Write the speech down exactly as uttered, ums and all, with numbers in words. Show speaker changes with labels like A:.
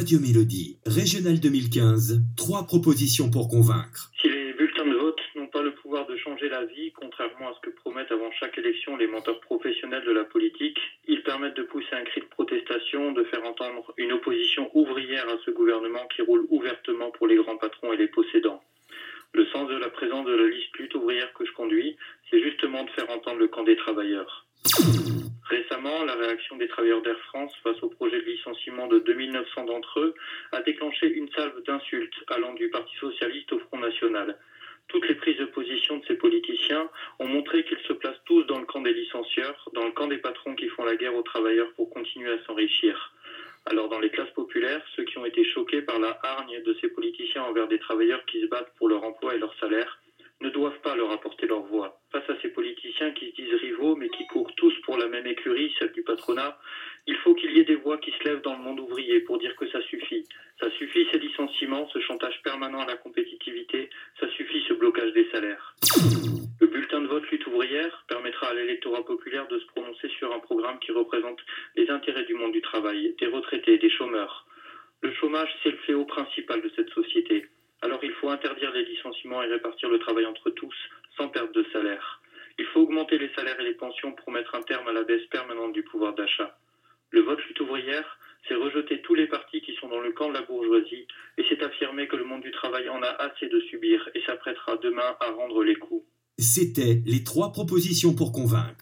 A: Radio Mélodie, Régional deux mille quinze, trois propositions pour convaincre.
B: Si les bulletins de vote n'ont pas le pouvoir de changer la vie, contrairement à ce que promettent avant chaque élection les menteurs professionnels de la politique, ils permettent de pousser un cri de protestation, de faire entendre une opposition ouvrière à ce gouvernement qui roule ouvertement pour les grands patrons et les possédants. Le sens de la présence de la liste lutte ouvrière que je conduis, c'est justement de faire entendre le camp des travailleurs. Récemment, la réaction des travailleurs d'Air France face au projet de licenciement de deux mille neuf cents d'entre eux a déclenché une salve d'insultes allant du Parti socialiste au Front national. Toutes les prises de position de ces politiciens ont montré qu'ils se placent tous dans le camp des licencieurs, dans le camp des patrons qui font la guerre aux travailleurs pour continuer à s'enrichir. Alors dans les classes populaires, ceux qui ont été choqués par la hargne de ces politiciens envers des travailleurs qui se battent pour leur emploi et leur salaire ne doivent pas leur apporter leur voix. Face à ces politiciens qui se disent rivaux mais qui courent tous pour la même écurie, celle du patronat, il faut qu'il y ait des voix qui se lèvent dans le monde ouvrier pour dire que ça suffit. Ça suffit ces licenciements, ce chantage permanent à la compétitivité, ça suffit ce blocage des salaires. Le bulletin de vote lutte ouvrière permettra à l'électorat populaire de se prononcer sur un programme qui représente les intérêts du monde du travail, des retraités, des chômeurs. Le chômage, c'est le fléau principal de cette société. Alors il faut interdire les licenciements et répartir le travail entre tous, sans perte de salaire. Il faut augmenter les salaires et les pensions pour mettre un terme à la baisse permanente du pouvoir d'achat. Le vote lutte ouvrière, c'est rejeter tous les partis qui sont dans le camp de la bourgeoisie et c'est affirmer que le monde du travail en a assez de subir et s'apprêtera demain à rendre les coups.
A: C'était les trois propositions pour convaincre.